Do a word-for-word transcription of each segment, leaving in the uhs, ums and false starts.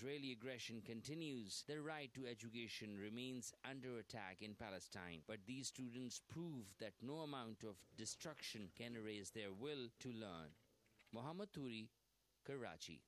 Israeli aggression continues, the right to education remains under attack in Palestine. But these students prove that no amount of destruction can erase their will to learn. Mohammad Turi, Karachi.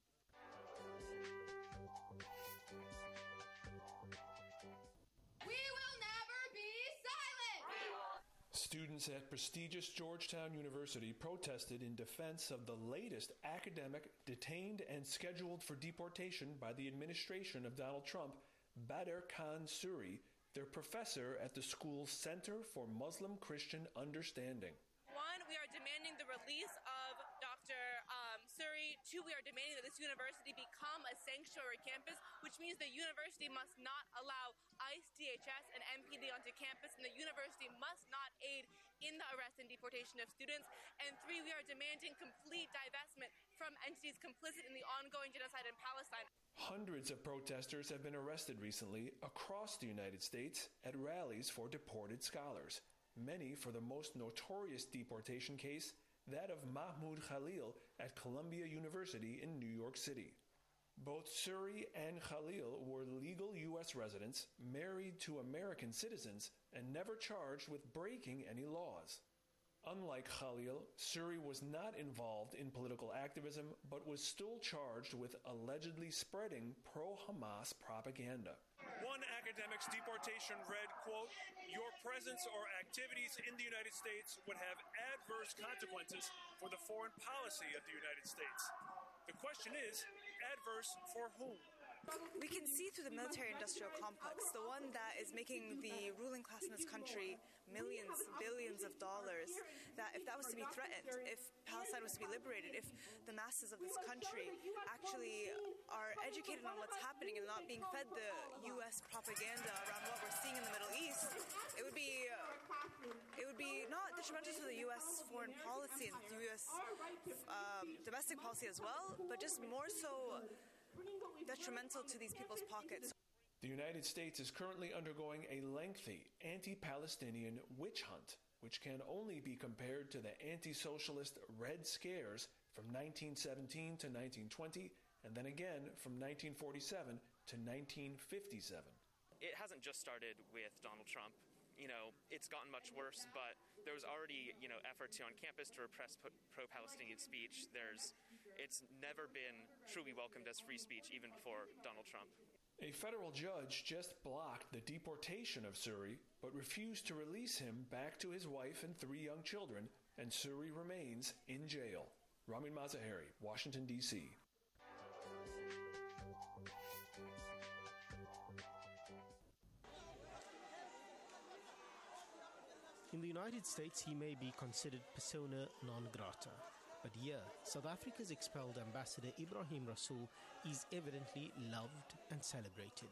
Students at prestigious Georgetown University protested in defense of the latest academic detained and scheduled for deportation by the administration of Donald Trump, Badr Khan Suri, their professor at the school's Center for Muslim-Christian Understanding. One, we are demanding the release of Doctor Um, Suri. Two, we are demanding that this university become a sanctuary campus, which means the university must not allow ICE, D H S, and M P D onto campus, and the university must not aid in the arrest and deportation of students. And three, we are demanding complete divestment from entities complicit in the ongoing genocide in Palestine. Hundreds of protesters have been arrested recently across the United States at rallies for deported scholars. Many for the most notorious deportation case, that of Mahmoud Khalil at Columbia University in New York City. Both Suri and Khalil were legal U S residents, married to American citizens, and never charged with breaking any laws. Unlike Khalil, Suri was not involved in political activism, but was still charged with allegedly spreading pro-Hamas propaganda. One academic's deportation read, quote, "Your presence or activities in the United States would have adverse consequences for the foreign policy of the United States." The question is, adverse for whom? We can see through the military-industrial complex, the one that is making the ruling class in this country millions, billions of dollars, that if that was to be threatened, if Palestine was to be liberated, if the masses of this country actually are educated on what's happening and not being fed the U S propaganda around what we're seeing in the Middle East, it would be uh, it would be not detrimental to the U S foreign policy and the U S um, domestic policy as well, but just more so detrimental to these people's pockets. The United States is currently undergoing a lengthy anti-Palestinian witch hunt, which can only be compared to the anti-socialist Red Scares from nineteen seventeen to nineteen twenty, and then again from nineteen forty-seven to nineteen fifty-seven. It hasn't just started with Donald Trump. You know, it's gotten much worse, but there was already, you know, efforts on campus to repress pro-Palestinian speech. There's, it's never been truly welcomed as free speech, even before Donald Trump. A federal judge just blocked the deportation of Suri, but refused to release him back to his wife and three young children, and Suri remains in jail. Ramin Mazaheri, Washington, D C In the United States, he may be considered persona non grata. But here, South Africa's expelled ambassador Ibrahim Rasool is evidently loved and celebrated.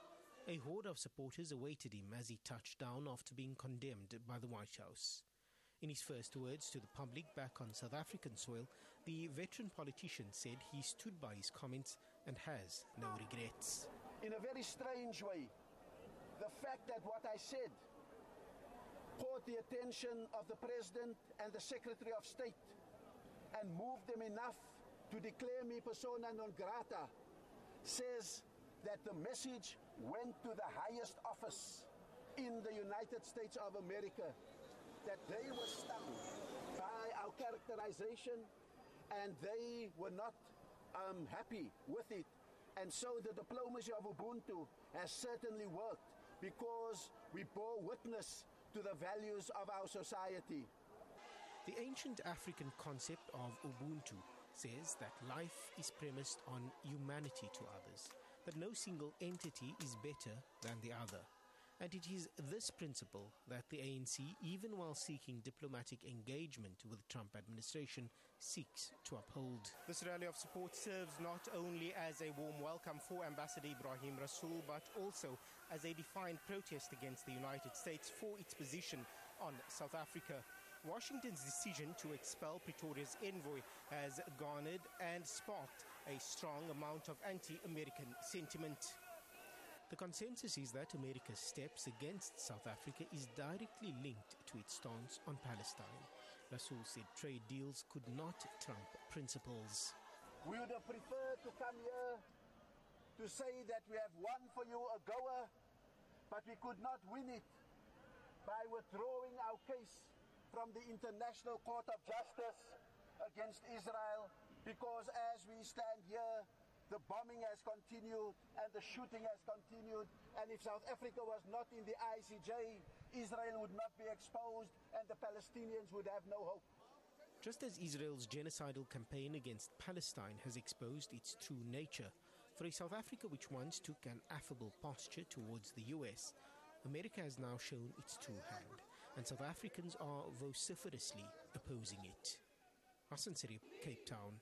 A horde of supporters awaited him as he touched down after being condemned by the White House. In his first words to the public back on South African soil, the veteran politician said he stood by his comments and has no regrets. In a very strange way, the fact that what I said caught the attention of the President and the Secretary of State and moved them enough to declare me persona non grata says that the message went to the highest office in the United States of America, that they were stung by our characterization and they were not um, happy with it. And so the diplomacy of Ubuntu has certainly worked because we bore witness to the values of our society. The ancient African concept of Ubuntu says that life is premised on humanity to others, that no single entity is better than the other. And it is this principle that the A N C, even while seeking diplomatic engagement with the Trump administration, seeks to uphold. This rally of support serves not only as a warm welcome for Ambassador Ibrahim Rasool, but also as a defiant protest against the United States for its position on South Africa. Washington's decision to expel Pretoria's envoy has garnered and sparked a strong amount of anti-American sentiment. The consensus is that America's steps against South Africa is directly linked to its stance on Palestine. Rasool said trade deals could not trump principles. We would have preferred to come here to say that we have won for you a goer, but we could not win it by withdrawing our case from the International Court of Justice against Israel, because as we stand here, the bombing has continued and the shooting has continued, and if South Africa was not in the I C J, Israel would not be exposed and the Palestinians would have no hope. Just as Israel's genocidal campaign against Palestine has exposed its true nature, for a South Africa which once took an affable posture towards the U S, America has now shown its true hand, and South Africans are vociferously opposing it. Hassan Sirip, Cape Town.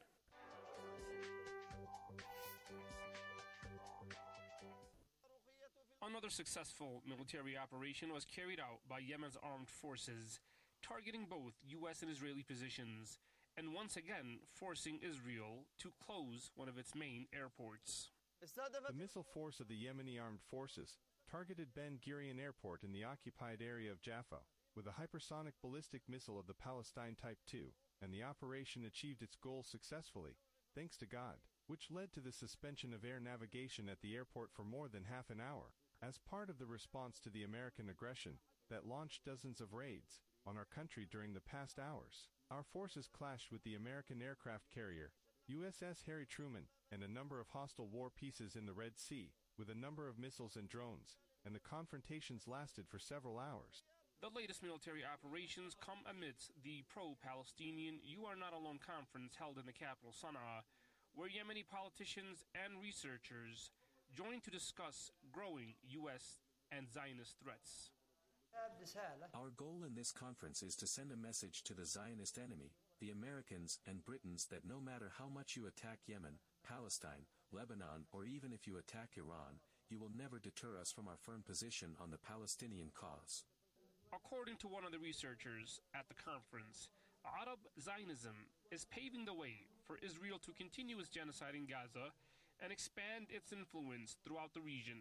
Another successful military operation was carried out by Yemen's armed forces, targeting both U S and Israeli positions, and once again forcing Israel to close one of its main airports. The missile force of the Yemeni armed forces targeted Ben Gurion Airport in the occupied area of Jaffa with a hypersonic ballistic missile of the Palestine Type two, and the operation achieved its goal successfully, thanks to God, which led to the suspension of air navigation at the airport for more than half an hour, as part of the response to the American aggression that launched dozens of raids on our country during the past hours. Our forces clashed with the American aircraft carrier, U S S Harry Truman, and a number of hostile war pieces in the Red Sea, with a number of missiles and drones, and the confrontations lasted for several hours. The latest military operations come amidst the pro-Palestinian You Are Not Alone conference held in the capital Sana'a, where Yemeni politicians and researchers joined to discuss growing U S and Zionist threats. Our goal in this conference is to send a message to the Zionist enemy, the Americans and Britons, that no matter how much you attack Yemen, Palestine, Lebanon, or even if you attack Iran, you will never deter us from our firm position on the Palestinian cause. According to one of the researchers at the conference, Arab Zionism is paving the way for Israel to continue its genocide in Gaza and expand its influence throughout the region.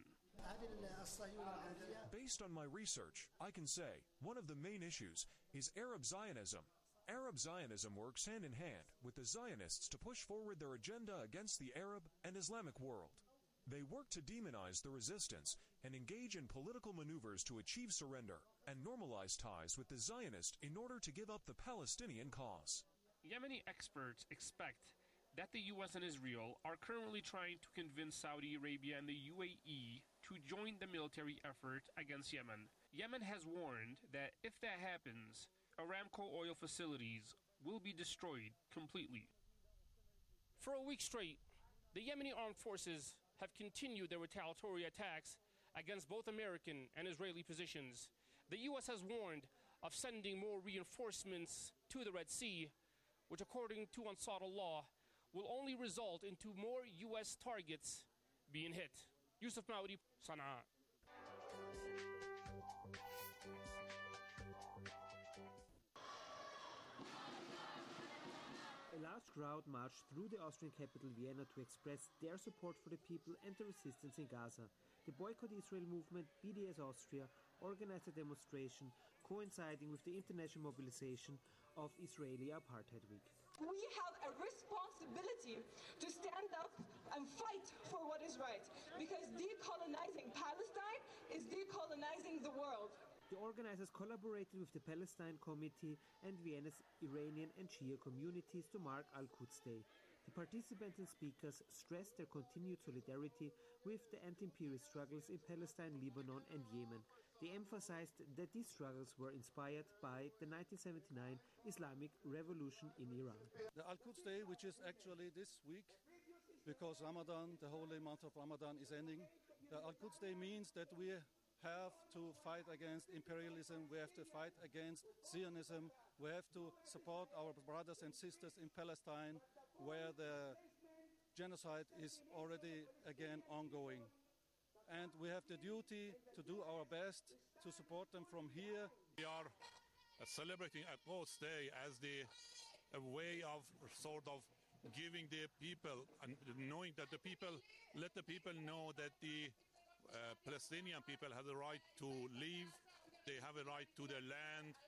Based on my research, I can say one of the main issues is Arab Zionism. Arab Zionism works hand in hand with the Zionists to push forward their agenda against the Arab and Islamic world. They work to demonize the resistance and engage in political maneuvers to achieve surrender and normalize ties with the Zionists in order to give up the Palestinian cause. Yemeni experts expect that the U S and Israel are currently trying to convince Saudi Arabia and the U A E to join the military effort against Yemen. Yemen has warned that if that happens, Aramco oil facilities will be destroyed completely. For a week straight, the Yemeni armed forces have continued their retaliatory attacks against both American and Israeli positions. The U S has warned of sending more reinforcements to the Red Sea, which according to Ansar Allah will only result into more U S targets being hit. Yusuf Maudi, Sana'a. A large crowd marched through the Austrian capital Vienna to express their support for the people and the resistance in Gaza. The Boycott Israel movement, B D S Austria, organized a demonstration coinciding with the international mobilization of Israeli Apartheid Week. We have a responsibility to stand up and fight for what is right, because decolonizing Palestine is decolonizing the world. The organizers collaborated with the Palestine Committee and Vienna's Iranian and Shia communities to mark Al-Quds Day. The participants and speakers stressed their continued solidarity with the anti-imperialist struggles in Palestine, Lebanon and Yemen. They emphasized that these struggles were inspired by the nineteen seventy-nine Islamic Revolution in Iran. The Al-Quds Day, which is actually this week, because Ramadan, the holy month of Ramadan, is ending. The Al-Quds Day means that we have to fight against imperialism, we have to fight against Zionism, we have to support our brothers and sisters in Palestine, where the genocide is already again ongoing. And we have the duty to do our best to support them from here. We are uh, celebrating Al-Quds Day as the a way of sort of giving the people and knowing that the people, let the people know that the uh, Palestinian people have the right to live, they have a right to their land,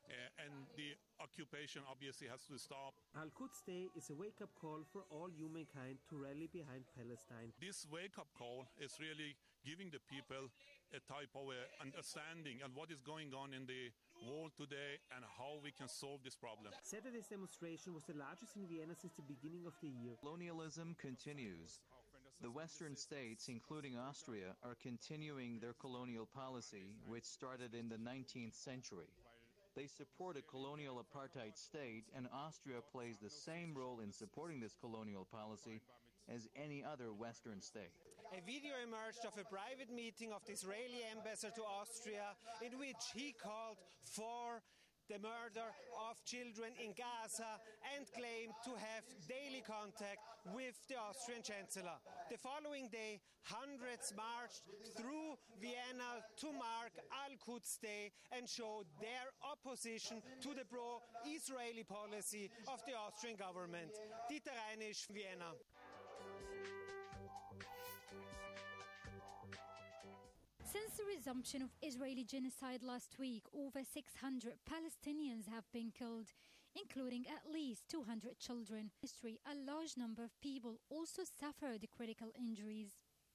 uh, and the occupation obviously has to stop. Al-Quds Day is a wake-up call for all humankind to rally behind Palestine. This wake-up call is really giving the people a type of uh, understanding on what is going on in the world today and how we can solve this problem. Saturday's demonstration was the largest in Vienna since the beginning of the year. Colonialism continues. The Western states, including Austria, are continuing their colonial policy, which started in the nineteenth century. They support a colonial apartheid state, and Austria plays the same role in supporting this colonial policy as any other Western state. A video emerged of a private meeting of the Israeli ambassador to Austria in which he called for the murder of children in Gaza and claimed to have daily contact with the Austrian Chancellor. The following day, hundreds marched through Vienna to mark Al-Quds Day and show their opposition to the pro-Israeli policy of the Austrian government. Dieter Reinisch, Vienna. Since the resumption of Israeli genocide last week, over six hundred Palestinians have been killed, including at least two hundred children. History, a large number of people also suffered critical injuries.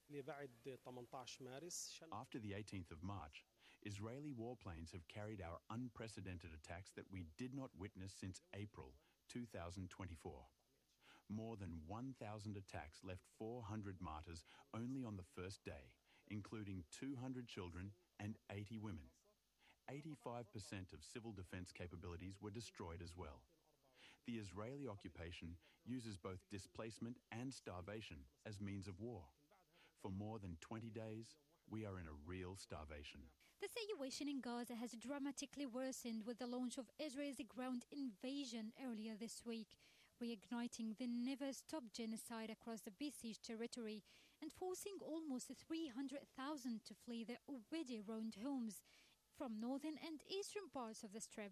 After the eighteenth of March, Israeli warplanes have carried out unprecedented attacks that we did not witness since April two thousand twenty-four. More than one thousand attacks left four hundred martyrs only on the first day, including two hundred children and eighty women. eighty-five percent of civil defense capabilities were destroyed as well. The Israeli occupation uses both displacement and starvation as means of war. For more than twenty days, we are in a real starvation. The situation in Gaza has dramatically worsened with the launch of Israel's ground invasion earlier this week, reigniting the never-stop genocide across the besieged territory and forcing almost three hundred thousand to flee their already ruined homes from northern and eastern parts of the Strip.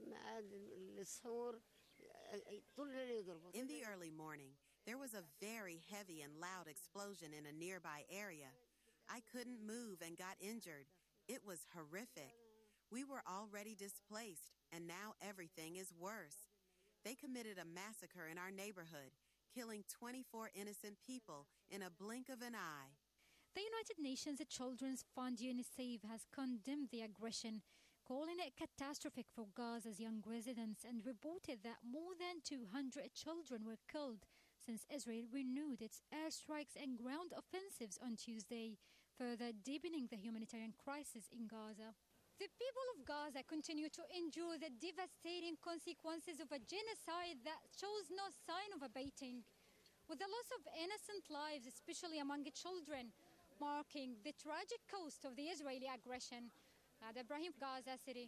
In the early morning, there was a very heavy and loud explosion in a nearby area. I couldn't move and got injured. It was horrific. We were already displaced, and now everything is worse. They committed a massacre in our neighborhood, killing twenty-four innocent people in a blink of an eye. The United Nations Children's Fund UNICEF has condemned the aggression, calling it catastrophic for Gaza's young residents, and reported that more than two hundred children were killed since Israel renewed its airstrikes and ground offensives on Tuesday, further deepening the humanitarian crisis in Gaza. The people of Gaza continue to endure the devastating consequences of a genocide that shows no sign of abating, with the loss of innocent lives, especially among children, marking the tragic cost of the Israeli aggression. Ad Ibrahim, Gaza City.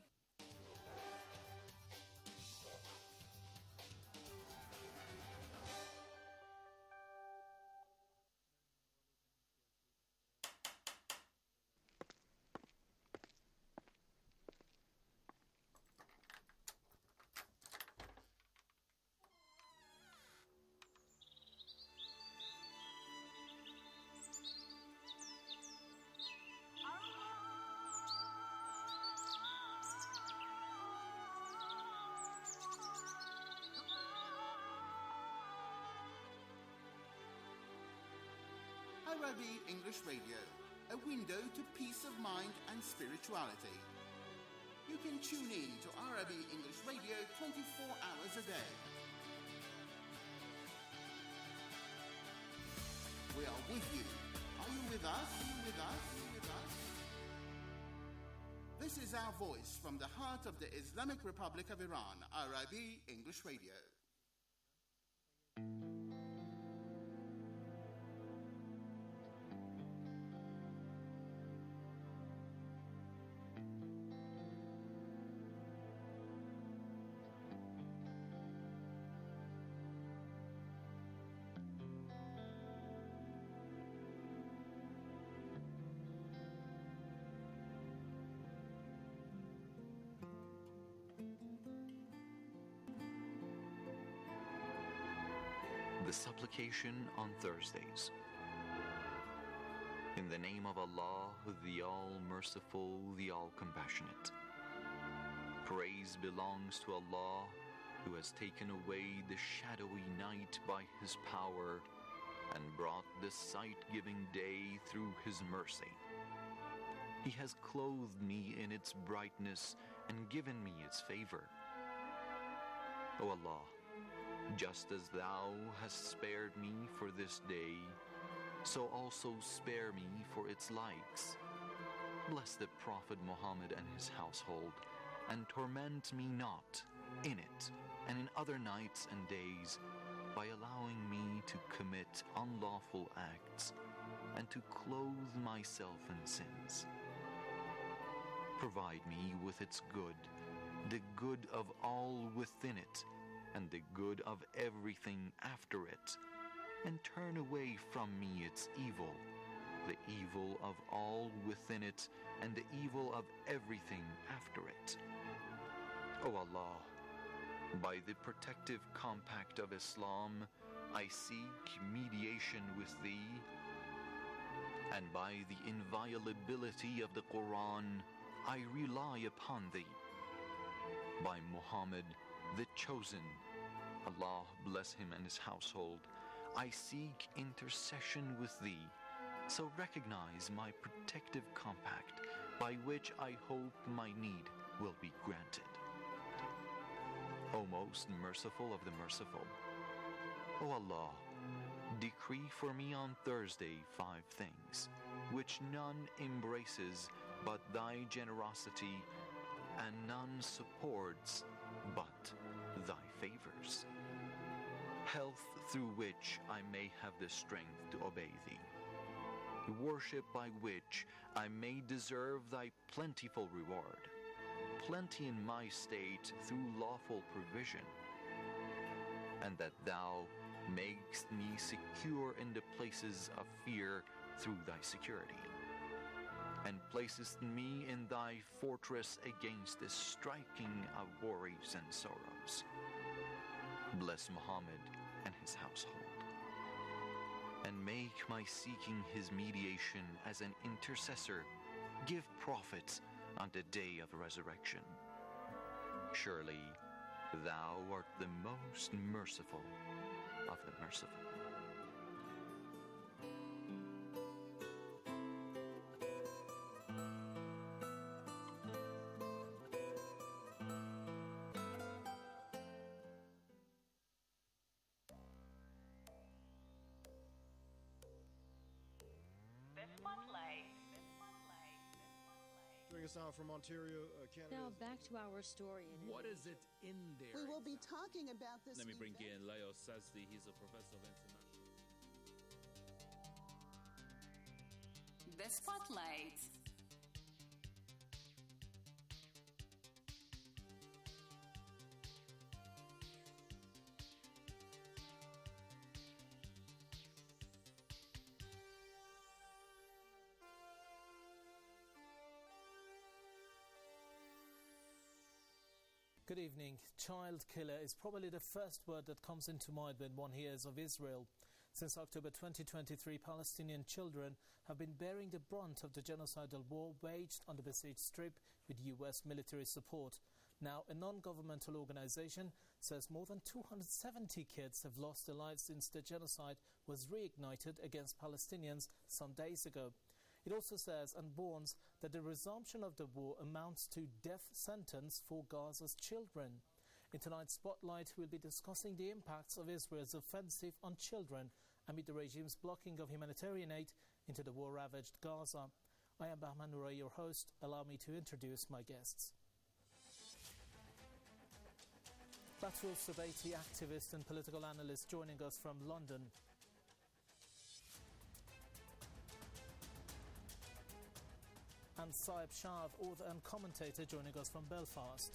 Arabi English Radio, a window to peace of mind and spirituality. You can tune in to Arabi English Radio twenty-four hours a day. We are with you. Are you with us? Are you with us? Are you with us? This is our voice from the heart of the Islamic Republic of Iran, Arabi English Radio. The supplication on Thursdays. In the name of Allah, the All-Merciful, the All-Compassionate. Praise belongs to Allah, who has taken away the shadowy night by His power and brought the sight-giving day through His mercy. He has clothed me in its brightness and given me its favor. O Allah, just as Thou hast spared me for this day, so also spare me for its likes. Bless the Prophet Muhammad and his household, and torment me not in it and in other nights and days by allowing me to commit unlawful acts and to clothe myself in sins. Provide me with its good, the good of all within it, and the good of everything after it, and turn away from me its evil, the evil of all within it, and the evil of everything after it. O Allah, by the protective compact of Islam, I seek mediation with Thee, and by the inviolability of the Quran, I rely upon Thee. By Muhammad, the Chosen, Allah bless him and his household, I seek intercession with Thee, so recognize my protective compact, by which I hope my need will be granted. O most merciful of the merciful, O Allah, decree for me on Thursday five things, which none embraces but Thy generosity, and none supports but Thy favors. Health through which I may have the strength to obey Thee. Worship by which I may deserve Thy plentiful reward. Plenty in my state through lawful provision, and that Thou makest me secure in the places of fear through Thy security, and placest me in Thy fortress against the striking of worries and sorrows. Bless Muhammad and his household, and make my seeking his mediation as an intercessor give profit on the day of resurrection. Surely Thou art the most merciful of the merciful. Now from Ontario, uh, Canada. Now back to our story. In what is it in there? We will be talking about this. Let me bring event. in Leo Sazdi. He's a professor of international. The Spotlight. Good evening. Child killer is probably the first word that comes into mind when one hears of Israel. Since October twenty twenty-three, Palestinian children have been bearing the brunt of the genocidal war waged on the besieged Strip with U S military support. Now, a non-governmental organization says more than two hundred seventy kids have lost their lives since the genocide was reignited against Palestinians some days ago. It also says and warns that the resumption of the war amounts to death sentence for Gaza's children. In tonight's Spotlight, we'll be discussing the impacts of Israel's offensive on children amid the regime's blocking of humanitarian aid into the war-ravaged Gaza. I am Bahman Noura, your host. Allow me to introduce my guests. Batul Sabaiti, activist and political analyst, joining us from London. And Saib Shav, author and commentator, joining us from Belfast.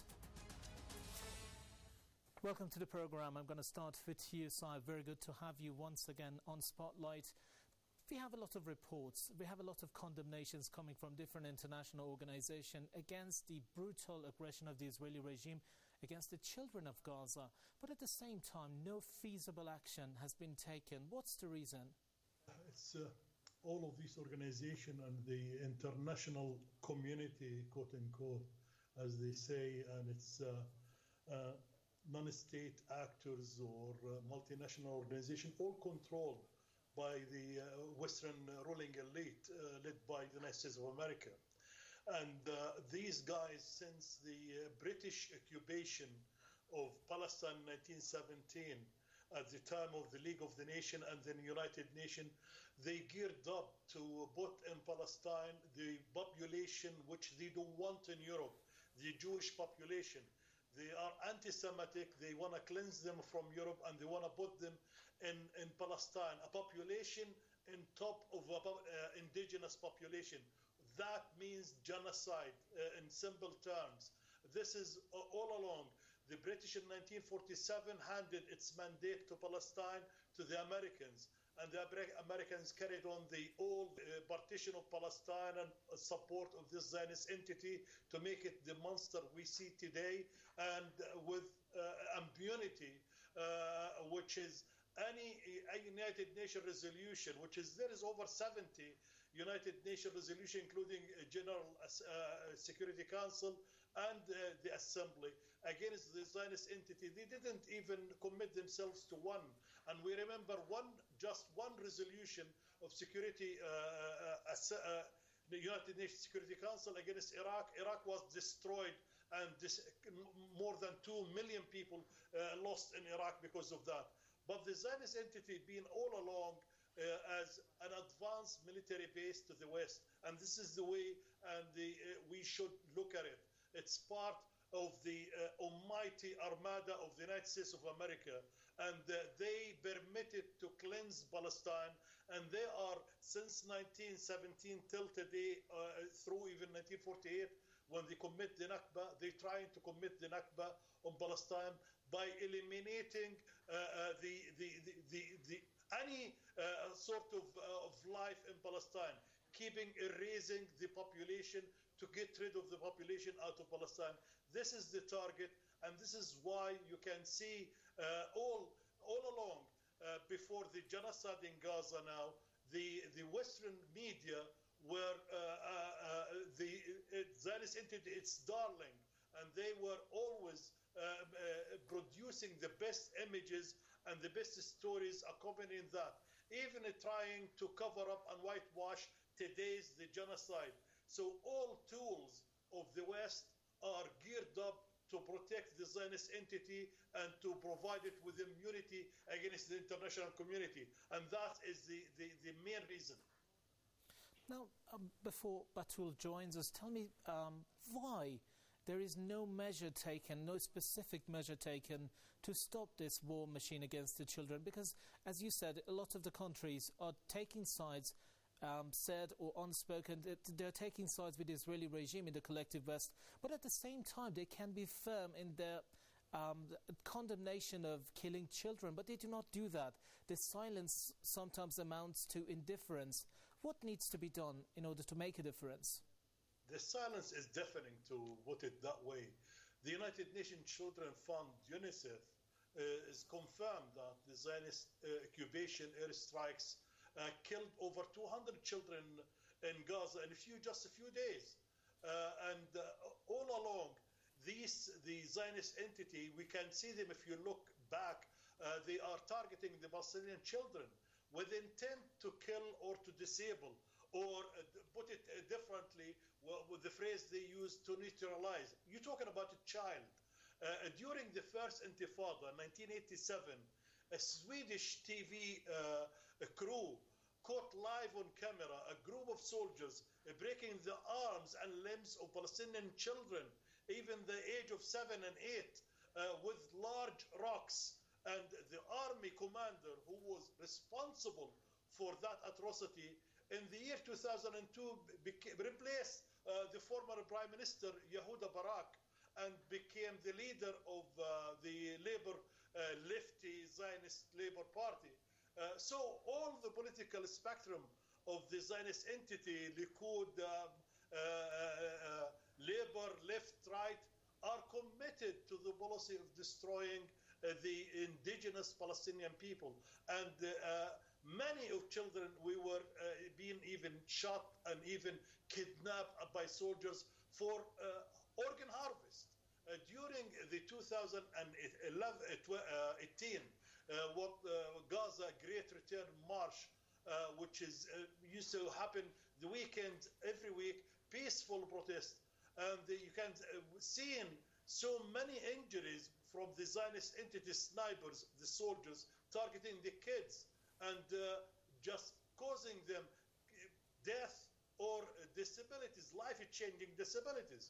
Welcome to the programme. I'm going to start with you, Saib. Very good to have you once again on Spotlight. We have a lot of reports, we have a lot of condemnations coming from different international organisations against the brutal aggression of the Israeli regime against the children of Gaza. But at the same time, no feasible action has been taken. What's the reason? It's uh, all of these organizations and the international community, quote unquote, as they say, and it's uh, uh, non-state actors or uh, multinational organizations, all controlled by the uh, Western ruling elite uh, led by the United States of America. And uh, these guys, since the uh, British occupation of Palestine in nineteen seventeen, at the time of the League of the Nations and the United Nations, they geared up to put in Palestine the population which they don't want in Europe, the Jewish population. They are anti-Semitic, they want to cleanse them from Europe, and they want to put them in, in Palestine, a population in top of a uh, indigenous population. That means genocide uh, in simple terms. This is uh, all along. The British in nineteen forty-seven handed its mandate to Palestine to the Americans, and the Americans carried on the old uh, partition of Palestine and uh, support of this Zionist entity to make it the monster we see today, and uh, with uh, impunity, uh, which is any a United Nations resolution, which is there is over seventy United Nations resolution, including a General uh, Security Council and uh, the Assembly against the Zionist entity. They didn't even commit themselves to one. And we remember one, just one resolution of security, uh, uh, uh, the United Nations Security Council against Iraq. Iraq was destroyed, and this, more than two million people uh, lost in Iraq because of that. But the Zionist entity being all along uh, as an advanced military base to the West, and this is the way and the, uh, we should look at it. It's part of the uh, almighty armada of the United States of America, and uh, they permitted to cleanse Palestine, and they are, since nineteen seventeen till today, uh, through even nineteen forty-eight, when they commit the Nakba, they're trying to commit the Nakba on Palestine by eliminating uh, uh, the, the, the, the, the, any uh, sort of, uh, of life in Palestine, keeping, erasing the population, to get rid of the population out of Palestine. This is the target, and this is why you can see uh, all all along, uh, before the genocide in Gaza now, the, the Western media were uh, uh, uh, the uh, Zionist entity, its darling, and they were always uh, uh, producing the best images and the best stories accompanying that, even uh, trying to cover up and whitewash today's the genocide. So all tools of the West are geared up to protect the Zionist entity and to provide it with immunity against the international community. And that is the, the, the main reason. Now, um, before Batul joins us, tell me um, why there is no measure taken, no specific measure taken to stop this war machine against the children. Because, as you said, a lot of the countries are taking sides, Um, said or unspoken, that they're taking sides with the Israeli regime in the collective West, but at the same time they can be firm in their um, condemnation of killing children, but they do not do that. The silence sometimes amounts to indifference. What needs to be done in order to make a difference? The silence is deafening, to put it that way. The United Nations Children Fund, UNICEF, uh, is confirmed that the Zionist uh, occupation airstrikes Uh, killed over two hundred children in Gaza in a few, just a few days. Uh, and uh, all along, these, the Zionist entity, we can see them if you look back, uh, they are targeting the Palestinian children with intent to kill or to disable, or uh, put it uh, differently, well, with the phrase they use, to neutralize. You're talking about a child. Uh, during the first Intifada, nineteen eighty-seven, a Swedish T V uh, a crew caught live on camera a group of soldiers uh, breaking the arms and limbs of Palestinian children, even the age of seven and eight, uh, with large rocks. And the army commander who was responsible for that atrocity in the year two thousand two became, replaced uh, the former Prime Minister Yehuda Barak and became the leader of uh, the Labour, uh, lefty Zionist Labour Party. Uh, so all the political spectrum of the Zionist entity, Likud, um, uh, uh, Labour, left, right, are committed to the policy of destroying uh, the indigenous Palestinian people. And uh, many of children, we were uh, being even shot and even kidnapped by soldiers for uh, organ harvest. Uh, during the two thousand eighteen, uh, what uh, Gaza Great Return March, uh, which is uh, used to happen the weekend every week, peaceful protest, and the, you can uh, see so many injuries from the Zionist entity snipers, the soldiers, targeting the kids and uh, just causing them death or disabilities, life-changing disabilities.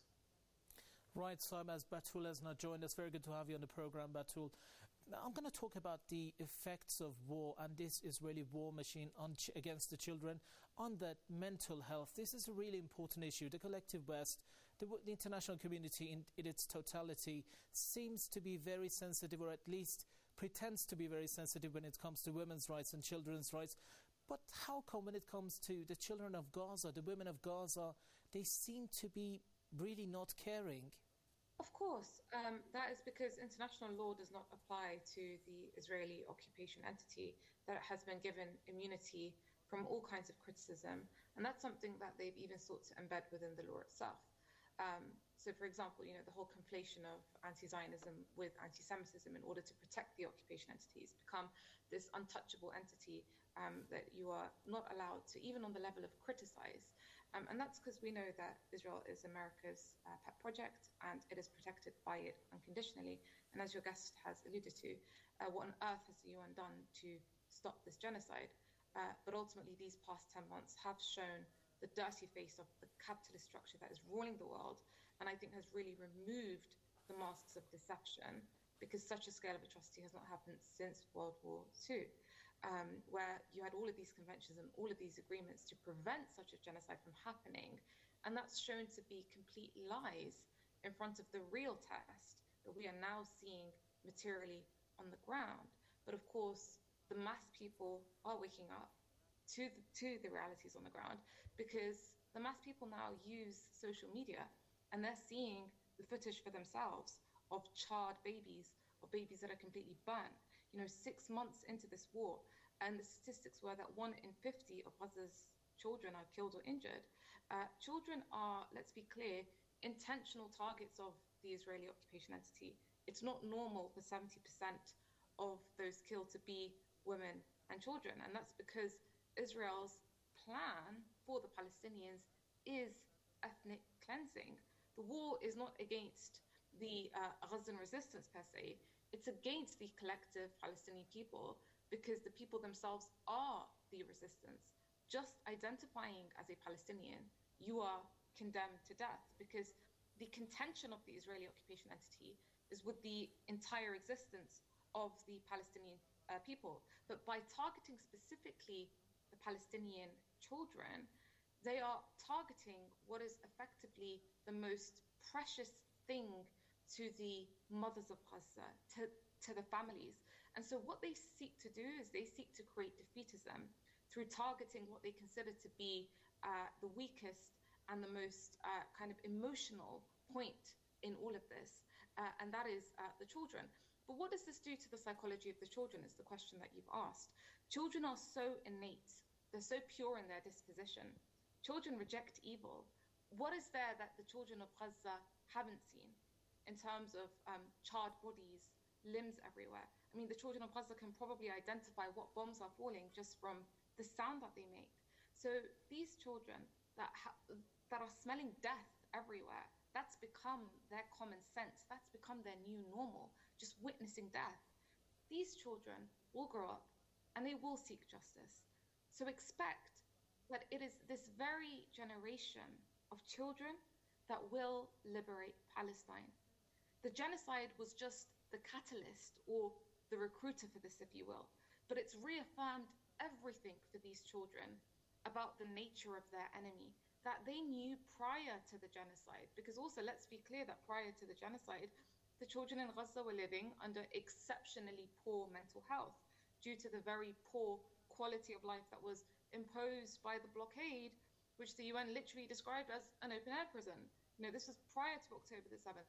Right, so as Batul has now joined us, very good to have you on the program, Batul. Now, I'm going to talk about the effects of war and this Israeli war machine on ch- against the children, on that mental health. This is a really important issue. The collective West, the, the international community in, in its totality seems to be very sensitive, or at least pretends to be very sensitive when it comes to women's rights and children's rights. But how come when it comes to the children of Gaza, the women of Gaza, they seem to be really not caring? Of course, um, that is because international law does not apply to the Israeli occupation entity that has been given immunity from all kinds of criticism. And that's something that they've even sought to embed within the law itself. Um, so, for example, you know, the whole conflation of anti-Zionism with anti-Semitism in order to protect the occupation entities become this untouchable entity um, that you are not allowed to, even on the level of criticize. Um, and that's because we know that Israel is America's uh, pet project and it is protected by it unconditionally. And as your guest has alluded to, uh, what on earth has the U N done to stop this genocide? Uh, but ultimately, these past ten months have shown the dirty face of the capitalist structure that is ruling the world, and I think has really removed the masks of deception, because such a scale of atrocity has not happened since World War Two. Um, where you had all of these conventions and all of these agreements to prevent such a genocide from happening. And that's shown to be complete lies in front of the real test that we are now seeing materially on the ground. But of course, the mass people are waking up to the, to the realities on the ground, because the mass people now use social media and they're seeing the footage for themselves of charred babies, of babies that are completely burnt. You know, six months into this war, and the statistics were that one in fifty of Gaza's children are killed or injured. Uh, children are, let's be clear, intentional targets of the Israeli occupation entity. It's not normal for seventy percent of those killed to be women and children, and that's because Israel's plan for the Palestinians is ethnic cleansing. The war is not against the uh, Gazan resistance per se. It's against the collective Palestinian people, because the people themselves are the resistance. Just identifying as a Palestinian, you are condemned to death, because the contention of the Israeli occupation entity is with the entire existence of the Palestinian uh, people. But by targeting specifically the Palestinian children, they are targeting what is effectively the most precious thing to the mothers of Gaza, to, to the families. And so what they seek to do is they seek to create defeatism through targeting what they consider to be uh, the weakest and the most uh, kind of emotional point in all of this, uh, and that is uh, the children. But what does this do to the psychology of the children is the question that you've asked. Children are so innate, they're so pure in their disposition. Children reject evil. What is there that the children of Gaza haven't seen in terms of um, charred bodies, limbs everywhere? I mean, the children of Gaza can probably identify what bombs are falling just from the sound that they make. So these children that ha- that are smelling death everywhere, that's become their common sense. That's become their new normal, just witnessing death. These children will grow up and they will seek justice. So expect that it is this very generation of children that will liberate Palestine. The genocide was just the catalyst or the recruiter for this, if you will, but it's reaffirmed everything for these children about the nature of their enemy that they knew prior to the genocide. Because also, let's be clear that prior to the genocide, the children in Gaza were living under exceptionally poor mental health due to the very poor quality of life that was imposed by the blockade, which the U N literally described as an open-air prison. You know, this was prior to October the seventh.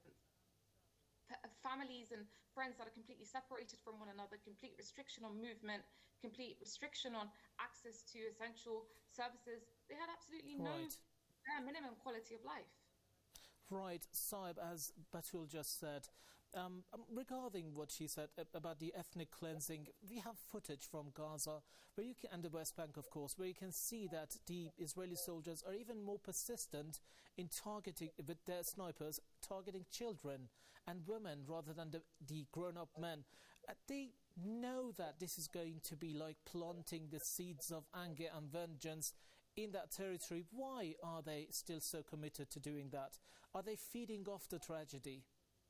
Families and friends that are completely separated from one another, complete restriction on movement, complete restriction on access to essential services. They had absolutely no Right. bare minimum quality of life. Right, Saib, as Batul just said, um, regarding what she said about the ethnic cleansing, we have footage from Gaza where you can, and the West Bank, of course, where you can see that the Israeli soldiers are even more persistent in targeting, with their snipers, targeting children and women rather than the, the grown-up men. Uh, they know that this is going to be like planting the seeds of anger and vengeance in that territory. Why are they still so committed to doing that? Are they feeding off the tragedy?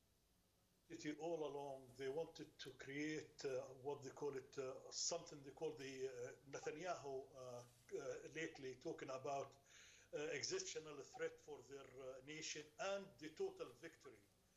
All along, they wanted to create uh, what they call it, uh, something they call the uh, Netanyahu uh, uh, lately, talking about uh, existential threat for their uh, nation and the total victory.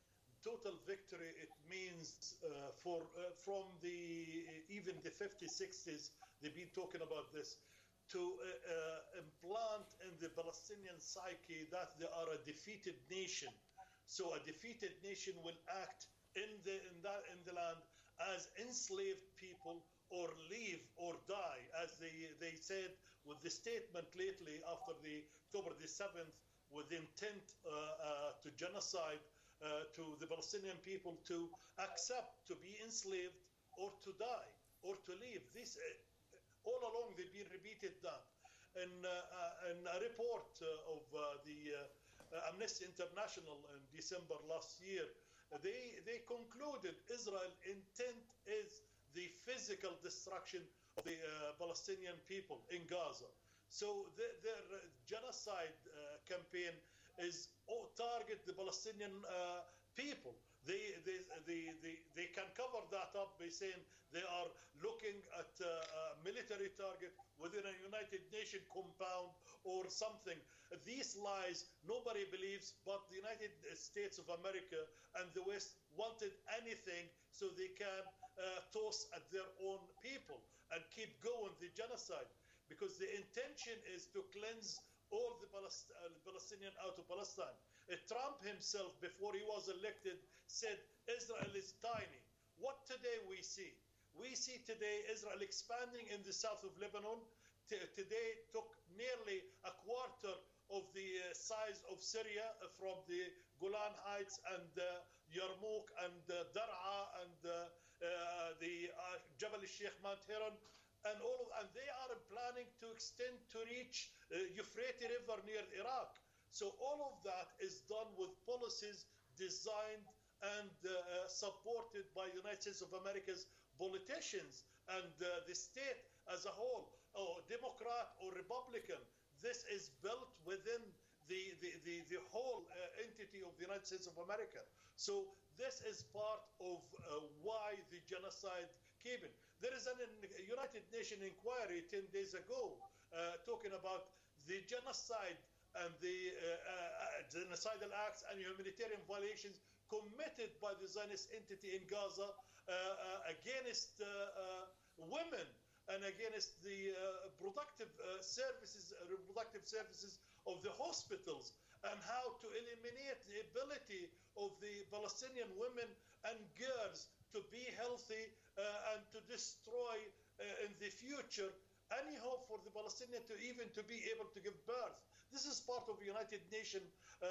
Total victory, it means uh, for uh, from the even the fifties, sixties, they've been talking about this, to uh, uh, implant in the Palestinian psyche that they are a defeated nation. So a defeated nation will act in the in that in the land as enslaved people, or leave or die, as they they said with the statement lately after the October the seventh, with intent uh, uh, to genocide uh, to the Palestinian people, to accept to be enslaved or to die or to leave. This uh, all along they've been repeated that. In, uh, uh, in a report uh, of uh, the uh, Amnesty International in December last year, They they concluded Israel's intent is the physical destruction of the uh, Palestinian people in Gaza. So the, their uh, genocide uh, campaign is oh, target the Palestinian uh, people. They, they they they they can cover that up by saying they are looking at uh, a military target within a United Nations compound or something. These lies nobody believes, but the United States of America and the West wanted anything so they can uh, toss at their own people and keep going the genocide, because the intention is to cleanse all the Palest- uh, Palestinian out of Palestine. Uh, Trump himself, before he was elected, said Israel is tiny. What today we see? We see today Israel expanding in the south of Lebanon. T- today took nearly a quarter of the uh, size of Syria, uh, from the Golan Heights and uh, Yarmouk and uh, Dar'a and uh, uh, the uh, Jabal al-Sheikh, Mount Heron, and all of, and they are planning to extend to reach uh, Euphrates River near Iraq. So all of that is done with policies designed and uh, supported by the United States of America's politicians and uh, the state as a whole, or Democrat or Republican. This is built within the, the, the, the whole uh, entity of the United States of America. So this is part of uh, why the genocide came in. There is an United Nations inquiry ten days ago uh, talking about the genocide and the uh, uh, genocidal acts and humanitarian violations committed by the Zionist entity in Gaza uh, uh, against uh, uh, women and against the uh, productive uh, services, uh, reproductive services of the hospitals, and how to eliminate the ability of the Palestinian women and girls to be healthy uh, and to destroy uh, in the future any hope for the Palestinian to even to be able to give birth. This is part of United Nations uh,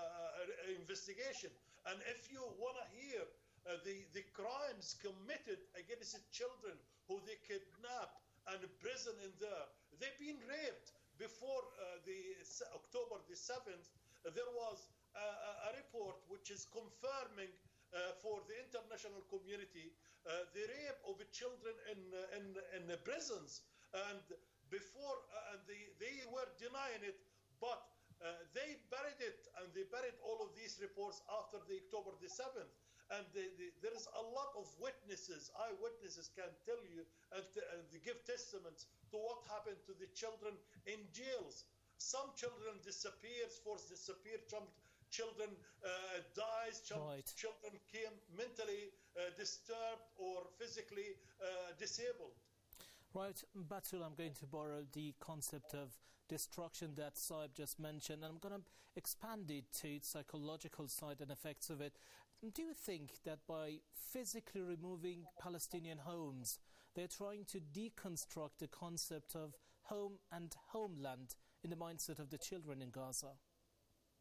uh, investigation. And if you want to hear uh, the, the crimes committed against the children who they kidnap and imprison in there, they've been raped. Before uh, the October the seventh, uh, there was a, a report which is confirming uh, for the international community uh, the rape of children in, uh, in, in the prisons. And before, uh, and they, they were denying it, but uh, they buried it, and they buried all of these reports after the October the seventh. And the, the, there is a lot of witnesses, eyewitnesses can tell you and, and they give testaments to what happened to the children in jails. Some children disappears, forced disappear, some children uh, dies, some right. children came mentally uh, disturbed or physically uh, disabled. Right, Batul, I'm going to borrow the concept of destruction that Saib just mentioned, and I'm going to expand it to its psychological side and effects of it. Do you think that by physically removing Palestinian homes, they're trying to deconstruct the concept of home and homeland in the mindset of the children in Gaza?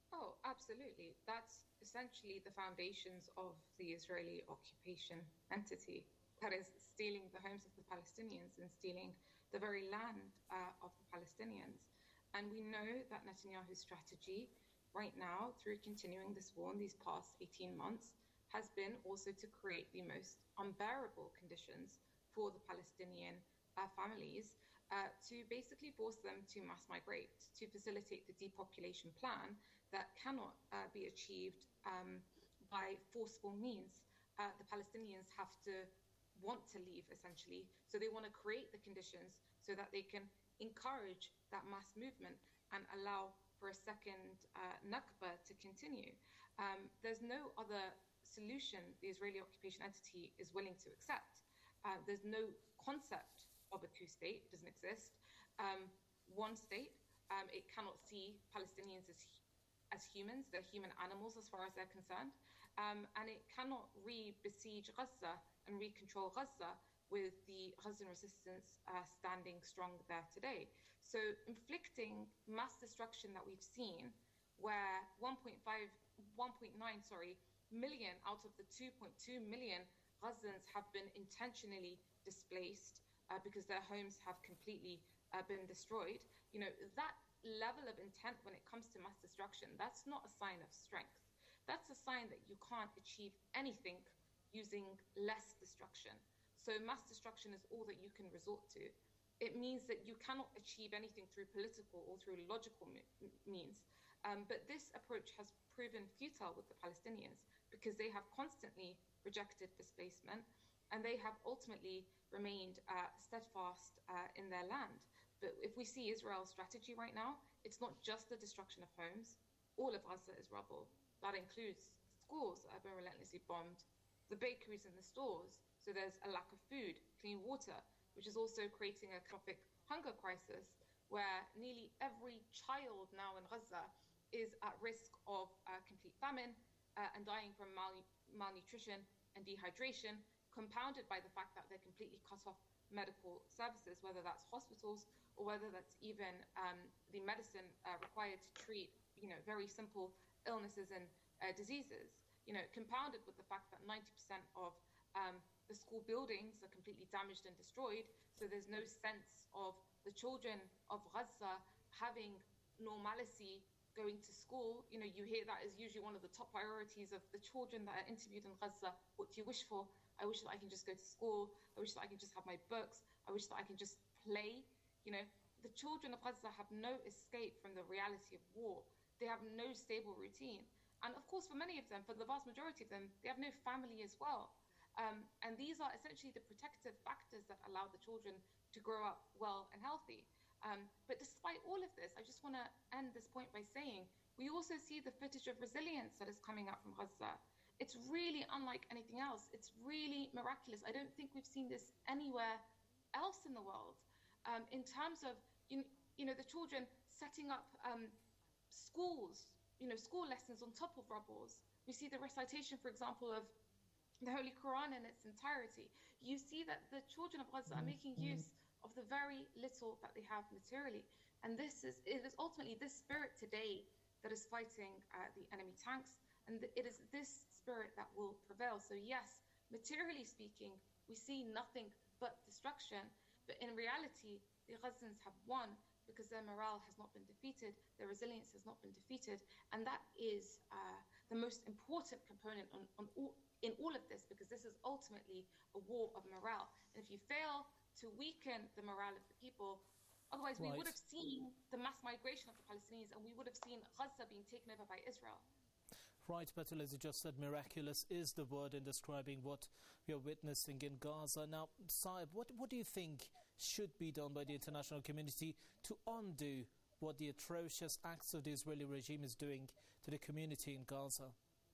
Oh, absolutely. That's essentially the foundations of the Israeli occupation entity. That is stealing the homes of the Palestinians and stealing the very land uh, of the Palestinians. And we know that Netanyahu's strategy right now, through continuing this war in these past eighteen months, has been also to create the most unbearable conditions for the Palestinian uh, families, uh, to basically force them to mass migrate, to facilitate the depopulation plan that cannot uh, be achieved um, by forceful means. Uh, the Palestinians have to want to leave, essentially. So they want to create the conditions so that they can encourage that mass movement and allow for a second uh, Nakba to continue. Um, there's no other solution the Israeli occupation entity is willing to accept. Uh, there's no concept of a two-state. It doesn't exist. Um, one state, um, it cannot see Palestinians as, as humans. They're human animals as far as they're concerned. Um, and it cannot re-besiege Gaza and re-control Gaza with the Gazan resistance uh, standing strong there today. So inflicting mass destruction that we've seen, where one point five, one point nine, sorry, million out of the two point two million Gazans have been intentionally displaced uh, because their homes have completely uh, been destroyed. You know, that level of intent when it comes to mass destruction, that's not a sign of strength. That's a sign that you can't achieve anything using less destruction. So mass destruction is all that you can resort to. It means that you cannot achieve anything through political or through logical me- means. Um, but this approach has proven futile with the Palestinians because they have constantly rejected displacement and they have ultimately remained uh, steadfast uh, in their land. But if we see Israel's strategy right now, it's not just the destruction of homes. All of Gaza is rubble. That includes schools that have been relentlessly bombed, the bakeries and the stores. So there's a lack of food, clean water, which is also creating a catastrophic hunger crisis where nearly every child now in Gaza is at risk of uh, complete famine uh, and dying from mal- malnutrition and dehydration, compounded by the fact that they're completely cut off medical services, whether that's hospitals or whether that's even um, the medicine uh, required to treat, you know, very simple illnesses and uh, diseases, you know, compounded with the fact that ninety percent of um, the school buildings are completely damaged and destroyed. So there's no sense of the children of Gaza having normalcy going to school. You know, you hear that is usually one of the top priorities of the children that are interviewed in Gaza. What do you wish for? I wish that I can just go to school. I wish that I can just have my books. I wish that I can just play. You know, the children of Gaza have no escape from the reality of war. They have no stable routine. And of course, for many of them, for the vast majority of them, they have no family as well. Um, and these are essentially the protective factors that allow the children to grow up well and healthy. Um, but despite all of this, I just want to end this point by saying we also see the footage of resilience that is coming out from Gaza. It's really unlike anything else. It's really miraculous. I don't think we've seen this anywhere else in the world. Um, in terms of, you, you know, the children setting up um, schools, you know, school lessons on top of rubbles. We see the recitation, for example, of the Holy Quran in its entirety. You see that the children of Gaza are making use of the very little that they have materially. And this is, it is ultimately this spirit today that is fighting uh, the enemy tanks. And th- it is this spirit that will prevail. So yes, materially speaking, we see nothing but destruction. But in reality, the Gazans have won because their morale has not been defeated, their resilience has not been defeated. And that is uh, the most important component on, on all, in all of this, because this is ultimately a war of morale. And if you fail to weaken the morale of the people, otherwise we Right. would have seen the mass migration of the Palestinians and we would have seen Gaza being taken over by Israel. Right, Betul, as you just said, miraculous is the word in describing what we are witnessing in Gaza. Now, Saib, what, what do you think should be done by the international community to undo what the atrocious acts of the Israeli regime is doing to the community in Gaza?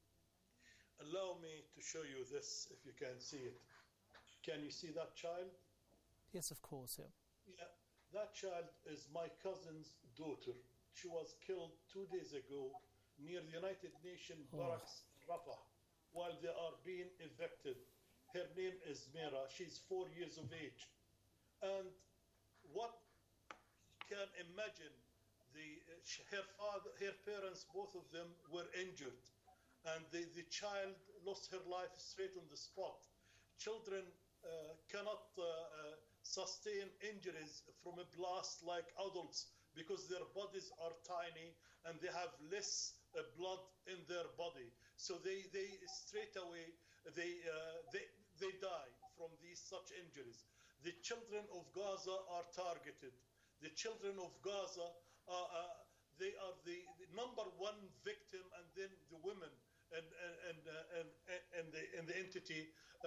Allow me to show you this, if you can see it. Can you see that child? Yes, of course, yeah. Yeah, that child is my cousin's daughter. She was killed two days ago near the United Nations Oh. barracks in Rafah while they are being evicted. Her name is Mira. She's four years of age. And what you can imagine the her father, her parents, both of them were injured, and the, the child lost her life straight on the spot. Children uh, cannot uh, uh, sustain injuries from a blast like adults because their bodies are tiny and they have less uh, blood in their body. So they, they straight away they, uh, they they die from these such injuries. The children of Gaza are targeted. The children of Gaza are uh, they are the, the number one victim, and then the women and and and uh, and, and the and the entity uh,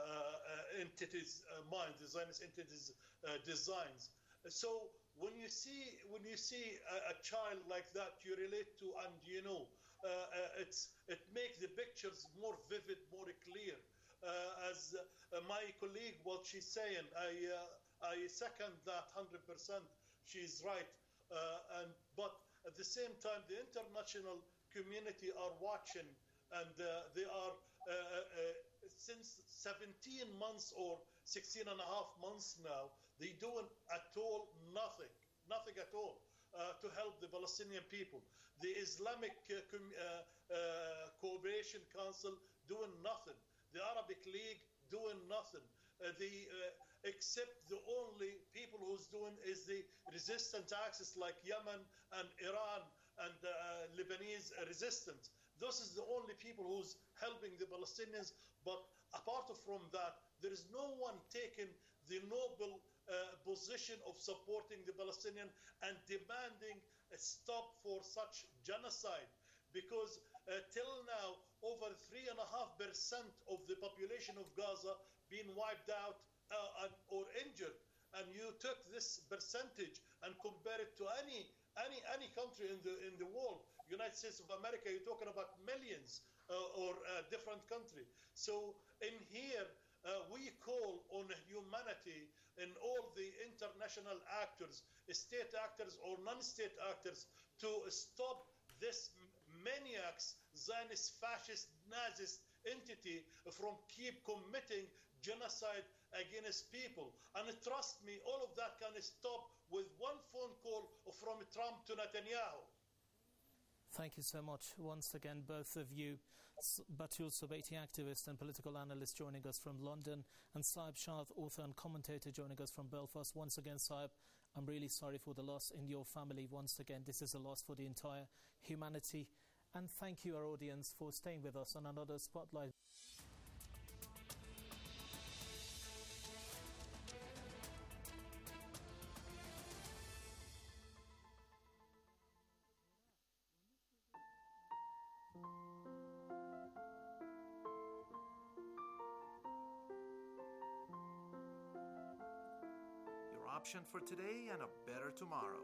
uh, entities uh, mind, the Zionist entities uh, designs. So when you see when you see a, a child like that, you relate to, and you know uh, uh, it's it makes the pictures more vivid, more clear. Uh, as uh, my colleague, what she's saying, I uh, I second that one hundred percent. She's right, uh, and but at the same time, the international community are watching, and uh, they are uh, uh, since seventeen months or sixteen and a half months now, they doing at all nothing, nothing at all uh, to help the Palestinian people. The Islamic uh, com- uh, uh, Cooperation Council doing nothing. The Arabic League doing nothing. Uh, the uh, except the only people who's doing is the resistant axis like Yemen and Iran and uh, Lebanese resistance. This is the only people who's helping the Palestinians. But apart from that, there is no one taking the noble uh, position of supporting the Palestinian and demanding a stop for such genocide. Because uh, till now, over three and a half percent of the population of Gaza being wiped out uh, and, or injured, and you took this percentage and compare it to any any any country in the in the world, United States of America, you're talking about millions uh, or a different country. So in here, uh, we call on humanity and all the international actors, state actors or non-state actors, to stop this maniacs, Zionist, fascist, Nazist entity from keep committing genocide against people. And trust me, all of that can stop with one phone call from Trump to Netanyahu. Thank you so much once again, both of you. Batul Sabeti, activist and political analyst, joining us from London, and Saib Shah, author and commentator, joining us from Belfast. Once again, Saib, I'm really sorry for the loss in your family. Once again, this is a loss for the entire humanity. And thank you, our audience, for staying with us on another Spotlight. Your option for today and a better tomorrow.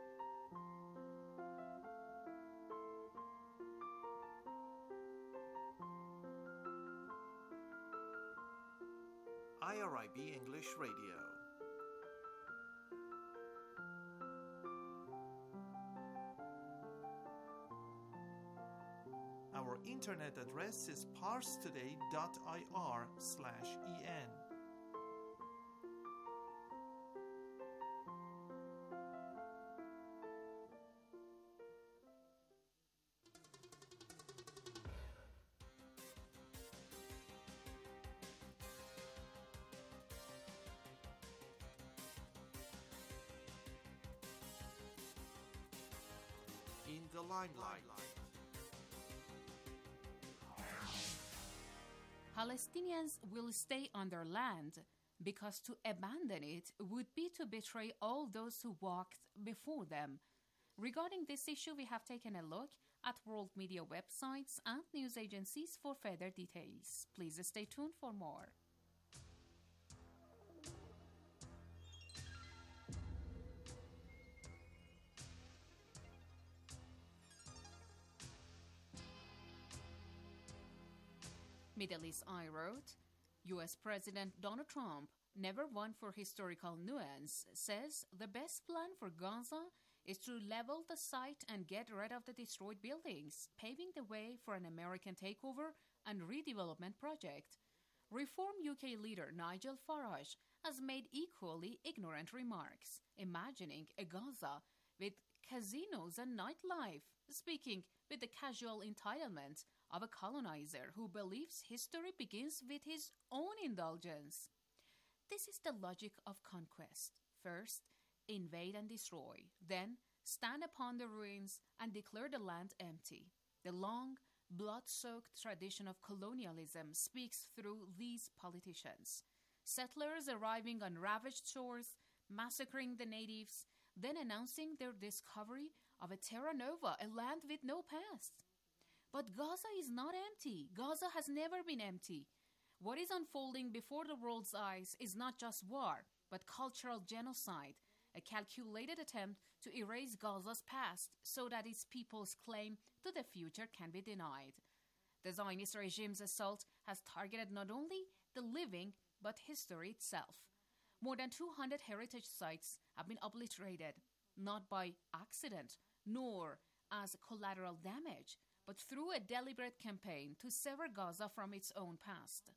I R I B English Radio. Our internet address is parstoday dot I R slash E N. In the limelight. Palestinians will stay on their land because to abandon it would be to betray all those who walked before them. Regarding this issue, we have taken a look at world media websites and news agencies for further details. Please stay tuned for more. Middle East Eye wrote, U S President Donald Trump, never one for historical nuance, says the best plan for Gaza is to level the site and get rid of the destroyed buildings, paving the way for an American takeover and redevelopment project. Reform U K leader Nigel Farage has made equally ignorant remarks, imagining a Gaza with casinos and nightlife, speaking with the casual entitlement of a colonizer who believes history begins with his own indulgence. This is the logic of conquest. First, invade and destroy, then stand upon the ruins and declare the land empty. The long, blood-soaked tradition of colonialism speaks through these politicians. Settlers arriving on ravaged shores, massacring the natives, then announcing their discovery of a terra nova, a land with no past. But Gaza is not empty. Gaza has never been empty. What is unfolding before the world's eyes is not just war, but cultural genocide, a calculated attempt to erase Gaza's past so that its people's claim to the future can be denied. The Zionist regime's assault has targeted not only the living, but history itself. More than two hundred heritage sites have been obliterated, not by accident, nor as collateral damage, but through a deliberate campaign to sever Gaza from its own past.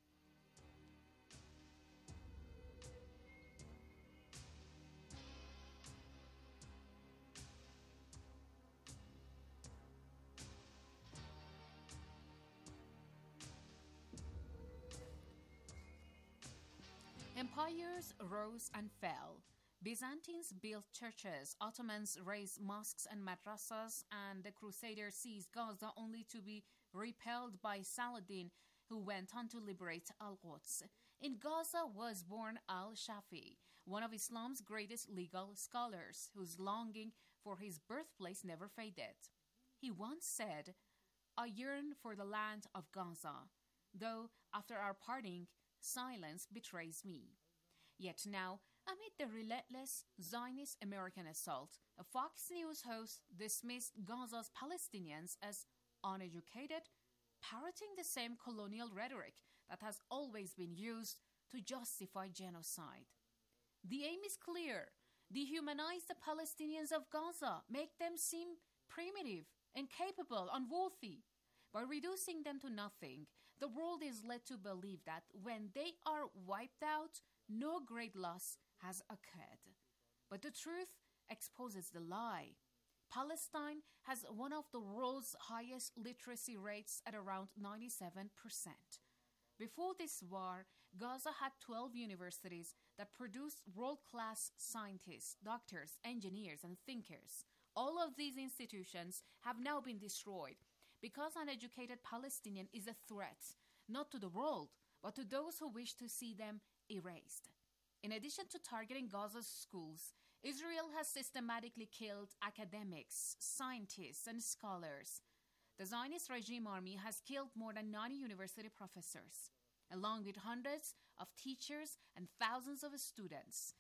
Empires rose and fell. Byzantines built churches, Ottomans raised mosques and madrasas, and the Crusaders seized Gaza only to be repelled by Saladin, who went on to liberate Al-Quds. In Gaza was born Al-Shafi, one of Islam's greatest legal scholars, whose longing for his birthplace never faded. He once said, "I yearn for the land of Gaza, though after our parting, silence betrays me." Yet now, amid the relentless Zionist American assault, a Fox News host dismissed Gaza's Palestinians as uneducated, parroting the same colonial rhetoric that has always been used to justify genocide. The aim is clear: dehumanize the Palestinians of Gaza, make them seem primitive, incapable, unworthy. By reducing them to nothing, the world is led to believe that when they are wiped out, no great loss has occurred. But the truth exposes the lie. Palestine has one of the world's highest literacy rates at around ninety-seven percent. Before this war, Gaza had twelve universities that produced world-class scientists, doctors, engineers, and thinkers. All of these institutions have now been destroyed because an educated Palestinian is a threat, not to the world, but to those who wish to see them erased. In addition to targeting Gaza's schools, Israel has systematically killed academics, scientists, and scholars. The Zionist regime army has killed more than ninety university professors, along with hundreds of teachers and thousands of students.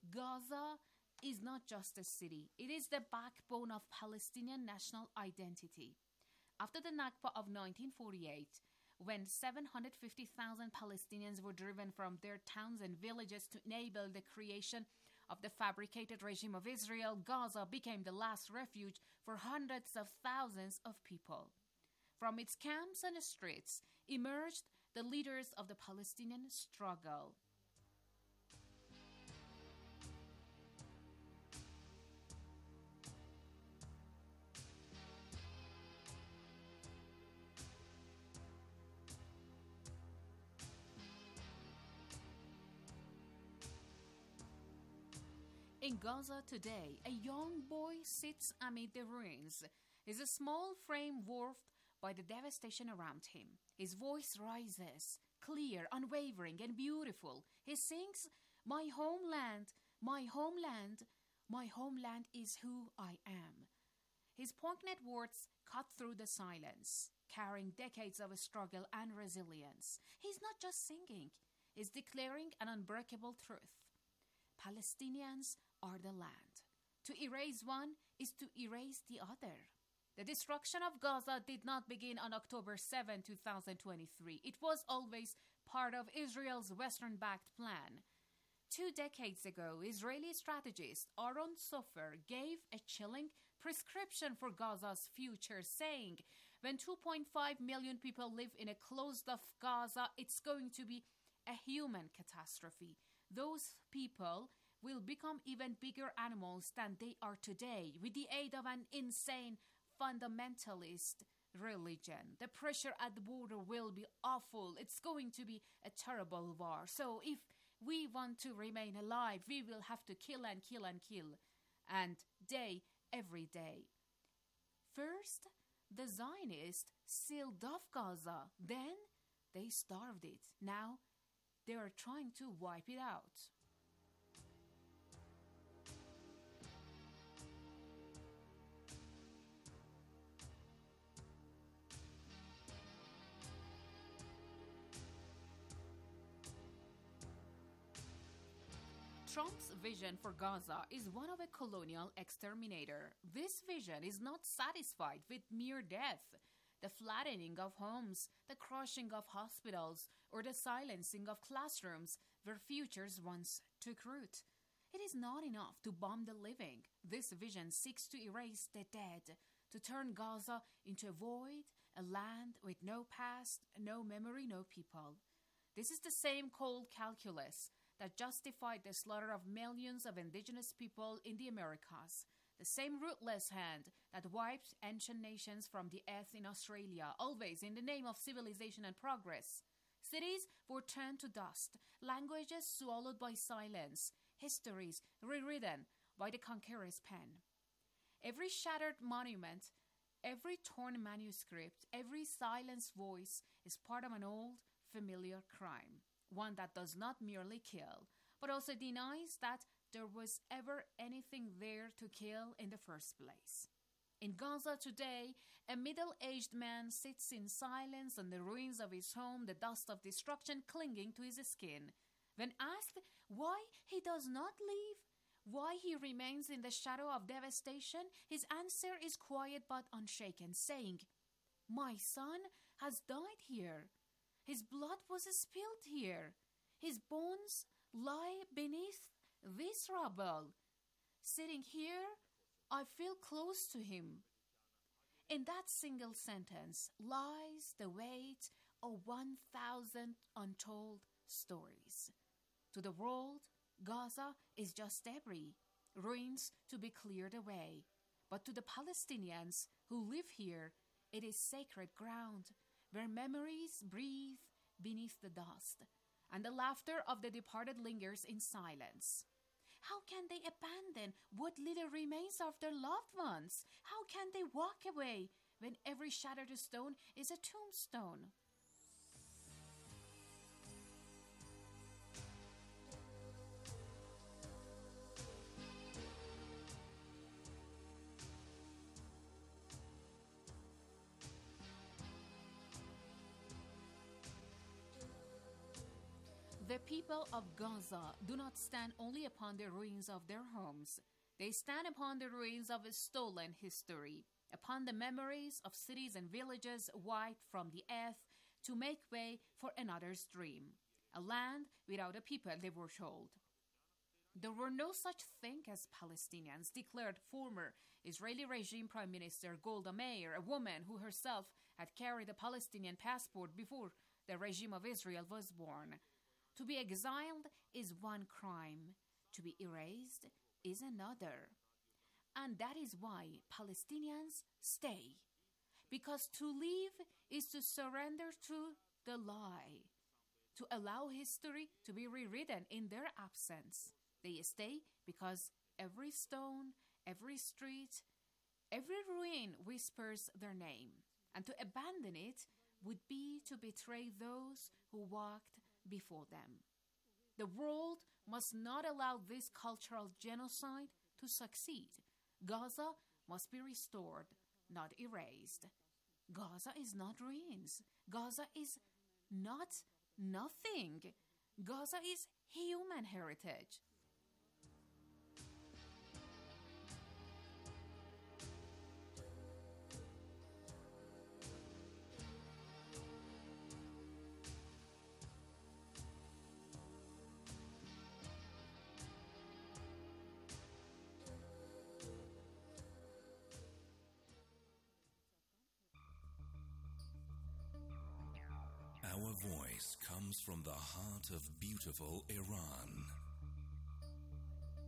Gaza is not just a city, it is the backbone of Palestinian national identity. After the Nakba of nineteen forty-eight, when seven hundred fifty thousand Palestinians were driven from their towns and villages to enable the creation of the fabricated regime of Israel, Gaza became the last refuge for hundreds of thousands of people. From its camps and streets emerged the leaders of the Palestinian struggle. In Gaza today, a young boy sits amid the ruins, his small frame dwarfed by the devastation around him. His voice rises, clear, unwavering, and beautiful. He sings, "My homeland, my homeland, my homeland is who I am." His poignant words cut through the silence, carrying decades of struggle and resilience. He's not just singing, he's declaring an unbreakable truth. Palestinians are the land. To erase one is to erase the other. The destruction of Gaza did not begin on October seventh, two thousand twenty-three. It was always part of Israel's Western-backed plan. Two decades ago, Israeli strategist Aaron Sofer gave a chilling prescription for Gaza's future, saying, "When two point five million people live in a closed-off Gaza, it's going to be a human catastrophe. Those people will become even bigger animals than they are today with the aid of an insane fundamentalist religion. The pressure at the border will be awful. It's going to be a terrible war. So if we want to remain alive, we will have to kill and kill and kill. And day every day. First, the Zionists sealed off Gaza. Then they starved it. Now they are trying to wipe it out. Trump's vision for Gaza is one of a colonial exterminator. This vision is not satisfied with mere death, the flattening of homes, the crushing of hospitals, or the silencing of classrooms where futures once took root. It is not enough to bomb the living. This vision seeks to erase the dead, to turn Gaza into a void, a land with no past, no memory, no people. This is the same cold calculus that justified the slaughter of millions of indigenous people in the Americas, the same ruthless hand that wiped ancient nations from the earth in Australia, always in the name of civilization and progress. Cities were turned to dust, languages swallowed by silence, histories rewritten by the conqueror's pen. Every shattered monument, every torn manuscript, every silenced voice is part of an old, familiar crime. One that does not merely kill, but also denies that there was ever anything there to kill in the first place. In Gaza today, a middle-aged man sits in silence on the ruins of his home, the dust of destruction clinging to his skin. When asked why he does not leave, why he remains in the shadow of devastation, his answer is quiet but unshaken, saying, "My son has died here. His blood was spilled here. His bones lie beneath this rubble. Sitting here, I feel close to him." In that single sentence lies the weight of one thousand untold stories. To the world, Gaza is just debris, ruins to be cleared away. But to the Palestinians who live here, it is sacred ground, where memories breathe beneath the dust, and the laughter of the departed lingers in silence. How can they abandon what little remains of their loved ones? How can they walk away when every shattered stone is a tombstone? The people of Gaza do not stand only upon the ruins of their homes. They stand upon the ruins of a stolen history, upon the memories of cities and villages wiped from the earth to make way for another's dream, a land without a people, they were told. There were no such thing as Palestinians, declared former Israeli regime Prime Minister Golda Meir, a woman who herself had carried a Palestinian passport before the regime of Israel was born. To be exiled is one crime. To be erased is another. And that is why Palestinians stay. Because to leave is to surrender to the lie, to allow history to be rewritten in their absence. They stay because every stone, every street, every ruin whispers their name. And to abandon it would be to betray those who walked before them. The world must not allow this cultural genocide to succeed. Gaza must be restored, not erased. Gaza is not ruins. Gaza is not nothing. Gaza is human heritage. Our voice comes from the heart of beautiful Iran.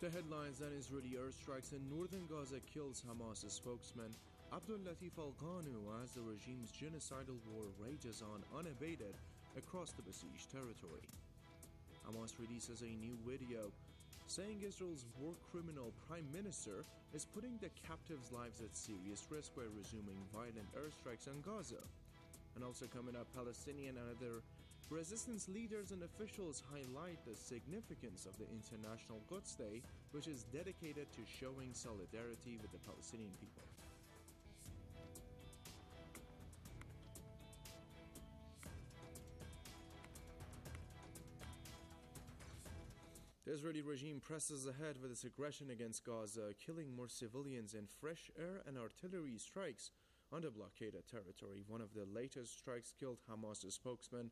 The headlines: that Israeli airstrikes in northern Gaza kills Hamas spokesman Abdul Latif al-Ghanu as the regime's genocidal war rages on unabated across the besieged territory. Hamas releases a new video saying Israel's war criminal prime minister is putting the captives' lives at serious risk by resuming violent airstrikes on Gaza. And also coming up, Palestinian and other resistance leaders and officials highlight the significance of the International Quds Day, which is dedicated to showing solidarity with the Palestinian people. The Israeli regime presses ahead with its aggression against Gaza, killing more civilians in fresh air and artillery strikes on the blockaded territory. One of the latest strikes killed Hamas spokesman